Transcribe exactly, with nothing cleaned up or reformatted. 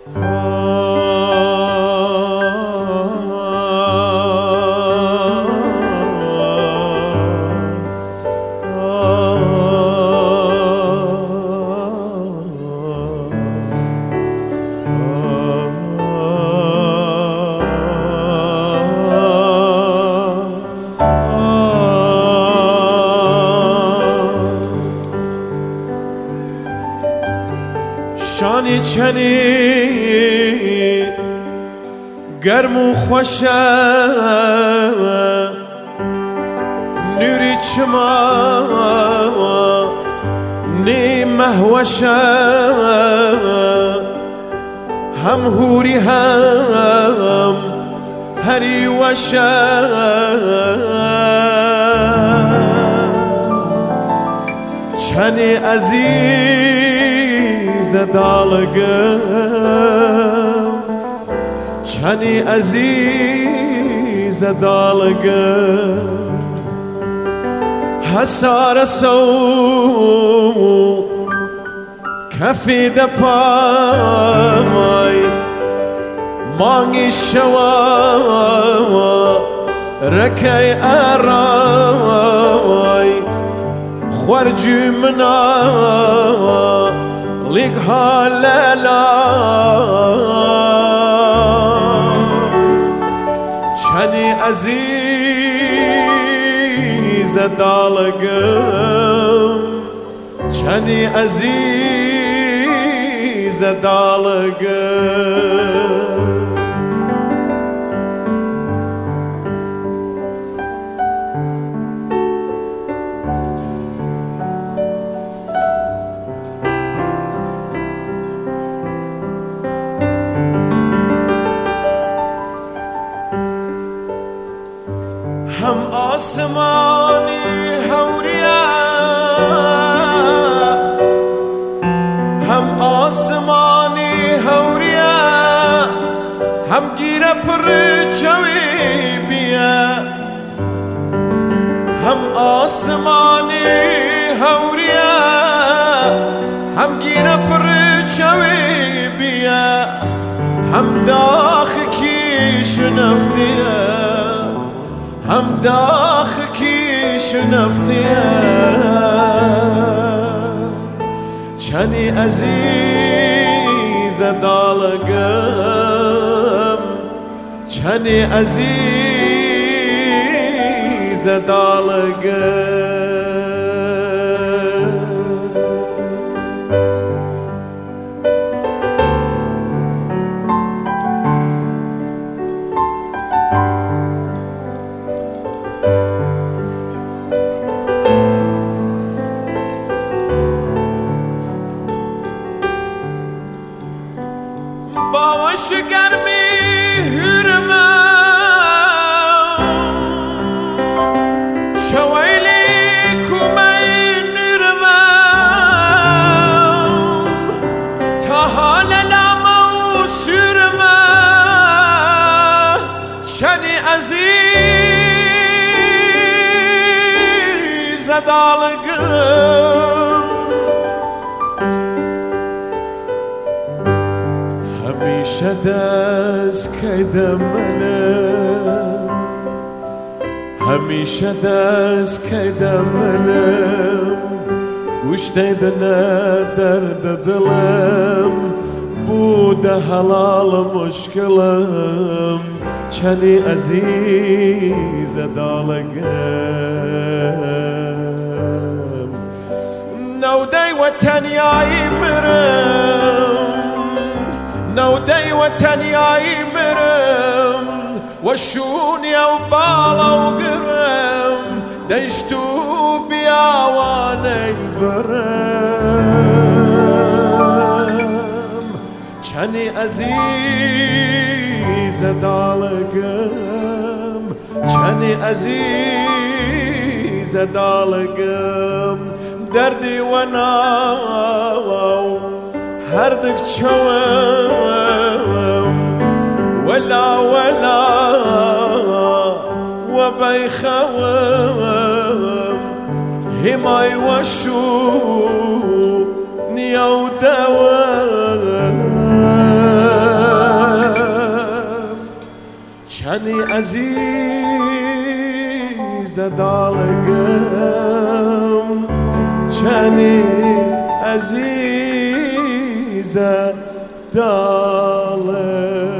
شانی چنی گرم و خوشه نوری چما نی مهوشه هم هوری هم هری وشه چنی عزیز دالگم چنی عزیز دالگم حسار سو کفی دپای مانگی شوا رکی ارای خورجی منا لیک حالالا چنی عزیز دالگم چنی عزیز دالگم هم آسمانی هوریا هم آسمانی هوریا هم گیره پر چوی بیا هم آسمانی هوریا هم گیره پر چوی بیا هم داخ کی شنفتیه هم داخ کی شنفتیه چنی عزیز دالگم چنی عزیز دالگم باوش گرمی هرمم چویلی کمی نرمم تا حال لامو سرمم چنی عزیز دالگم همیشه دست کیدم منم همیشه دست کیدم منم گوش دیدنه درد دلم بوده حلال مشکلم چنی عزیز دالگم نودی و تنیایی مرم نودي وتنياي مرم وشوني وبالا وقرم دشتو بياواني البرم چني عزيز دالگم چني عزيز دالگم دردي وناو هردك شوام ولا ولا وبيخوام هماي وشو نيو دوام عزیز دالگم چنی عزیز دالگم